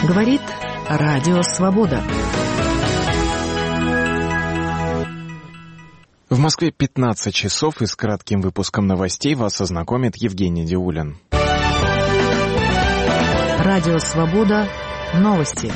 Говорит Радио Свобода. В Москве 15 часов, и с кратким выпуском новостей вас ознакомит Евгений Диулин. Радио Свобода. Новости.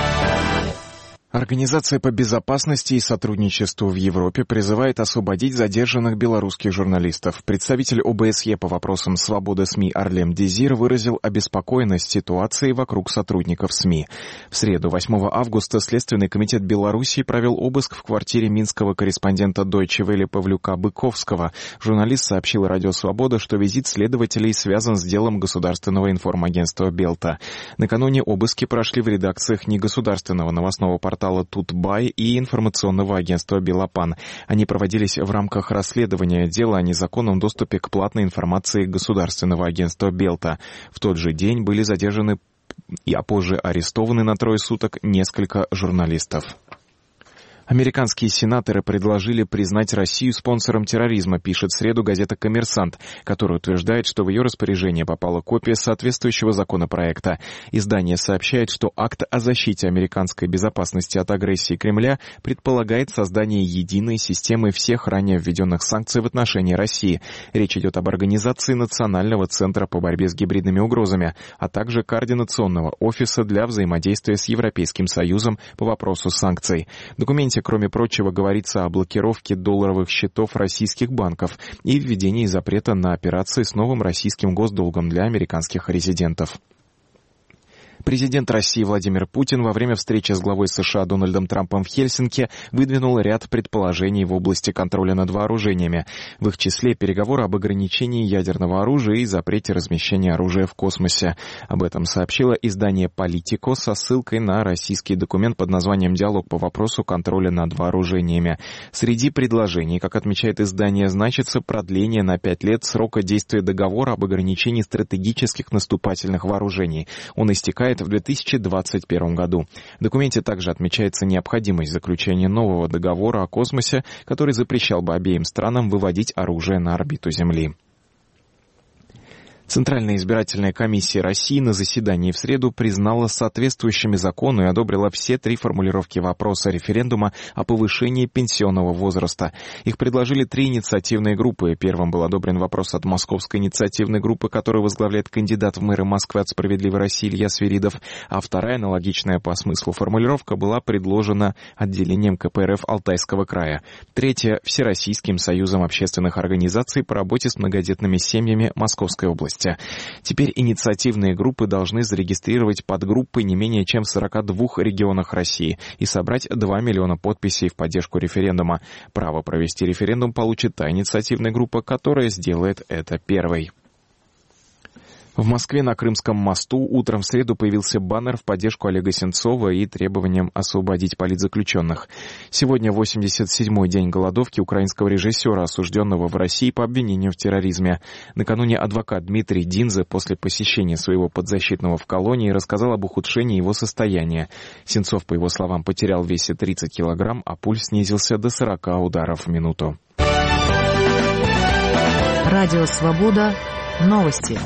Организация по безопасности и сотрудничеству в Европе призывает освободить задержанных белорусских журналистов. Представитель ОБСЕ по вопросам свободы СМИ Арлем Дезир выразил обеспокоенность ситуацией вокруг сотрудников СМИ. В среду, 8 августа, Следственный комитет Беларуси провел обыск в квартире минского корреспондента Deutsche Welle Павлюка Быковского. Журналист сообщил Радио Свобода, что визит следователей связан с делом государственного информагентства Белта. Накануне обыски прошли в редакциях негосударственного новостного портала Тутбай и информационного агентства Белопан. Они проводились в рамках расследования дела о незаконном доступе к платной информации государственного агентства Белта. В тот же день были задержаны, а позже арестованы на 3 суток несколько журналистов. Американские сенаторы предложили признать Россию спонсором терроризма, пишет в среду газета «Коммерсант», которая утверждает, что в ее распоряжение попала копия соответствующего законопроекта. Издание сообщает, что акт о защите американской безопасности от агрессии Кремля предполагает создание единой системы всех ранее введенных санкций в отношении России. Речь идет об организации Национального центра по борьбе с гибридными угрозами, а также Координационного офиса для взаимодействия с Европейским Союзом по вопросу санкций. В документе, кроме прочего, говорится о блокировке долларовых счетов российских банков и введении запрета на операции с новым российским госдолгом для американских резидентов. Президент России Владимир Путин во время встречи с главой США Дональдом Трампом в Хельсинки выдвинул ряд предположений в области контроля над вооружениями. В их числе переговоры об ограничении ядерного оружия и запрете размещения оружия в космосе. Об этом сообщило издание «Политико» со ссылкой на российский документ под названием «Диалог по вопросу контроля над вооружениями». Среди предложений, как отмечает издание, значится продление на 5 лет срока действия договора об ограничении стратегических наступательных вооружений. Он истекает в 2021 году. В документе также отмечается необходимость заключения нового договора о космосе, который запрещал бы обеим странам выводить оружие на орбиту Земли. Центральная избирательная комиссия России на заседании в среду признала соответствующими закону и одобрила все 3 формулировки вопроса референдума о повышении пенсионного возраста. Их предложили 3 инициативные группы. Первым был одобрен вопрос от Московской инициативной группы, которую возглавляет кандидат в мэры Москвы от «Справедливой России» Илья Свиридов, а вторая, аналогичная по смыслу формулировка, была предложена отделением КПРФ Алтайского края. Третья — Всероссийским союзом общественных организаций по работе с многодетными семьями Московской области. Теперь инициативные группы должны зарегистрировать подгруппы не менее чем в 42 регионах России и собрать 2 миллиона подписей в поддержку референдума. Право провести референдум получит та инициативная группа, которая сделает это первой. В Москве на Крымском мосту утром в среду появился баннер в поддержку Олега Сенцова и требованием освободить политзаключенных. Сегодня 87-й день голодовки украинского режиссера, осужденного в России по обвинению в терроризме. Накануне адвокат Дмитрий Динзе после посещения своего подзащитного в колонии рассказал об ухудшении его состояния. Сенцов, по его словам, потерял в весе 30 килограмм, а пульс снизился до 40 ударов в минуту. Радио Свобода. Новости.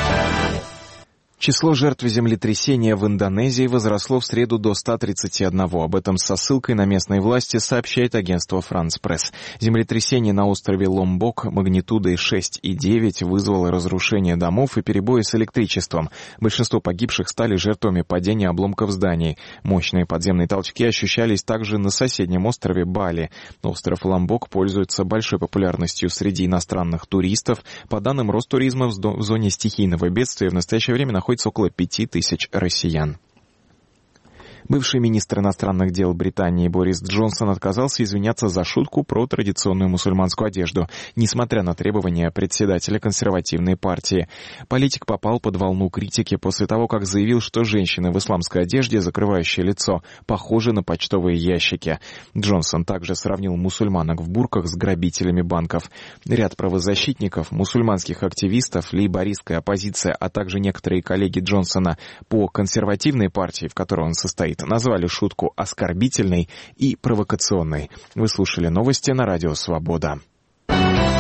Число жертв землетрясения в Индонезии возросло в среду до 131. Об этом со ссылкой на местные власти сообщает агентство France Press. Землетрясение на острове Ломбок магнитудой 6,9 вызвало разрушение домов и перебои с электричеством. Большинство погибших стали жертвами падения обломков зданий. Мощные подземные толчки ощущались также на соседнем острове Бали. Остров Ломбок пользуется большой популярностью среди иностранных туристов. По данным Ростуризма, в зоне стихийного бедствия в настоящее время находится около 5000 россиян. Бывший министр иностранных дел Британии Борис Джонсон отказался извиняться за шутку про традиционную мусульманскую одежду, несмотря на требования председателя консервативной партии. Политик попал под волну критики после того, как заявил, что женщины в исламской одежде, закрывающие лицо, похожи на почтовые ящики. Джонсон также сравнил мусульманок в бурках с грабителями банков. Ряд правозащитников, мусульманских активистов, лейбористская оппозиция, а также некоторые коллеги Джонсона по консервативной партии, в которой он состоит, назвали шутку оскорбительной и провокационной. Вы слушали новости на Радио Свобода.